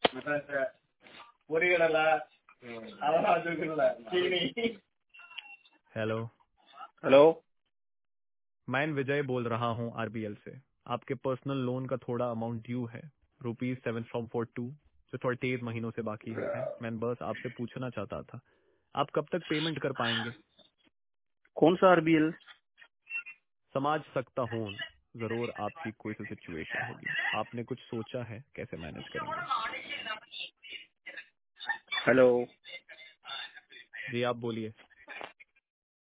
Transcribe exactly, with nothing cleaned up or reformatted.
Hello. Hello. मैं विजय बोल रहा हूँ आरबीएल से। आपके पर्सनल लोन का थोड़ा अमाउंट ड्यू है, rupees seven from four two, जो थर्टी एट महीनों से बाकी है। मैं बस आपसे पूछना चाहता था, आप कब तक पेमेंट कर पाएंगे? कौन सा आरबीएल? समाज सकता हूँ, जरूर आपकी कोई सी सिचुएशन होगी। आपने कुछ सोचा है कैसे मैनेज करेंगे? हेलो। जी आप बोलिए।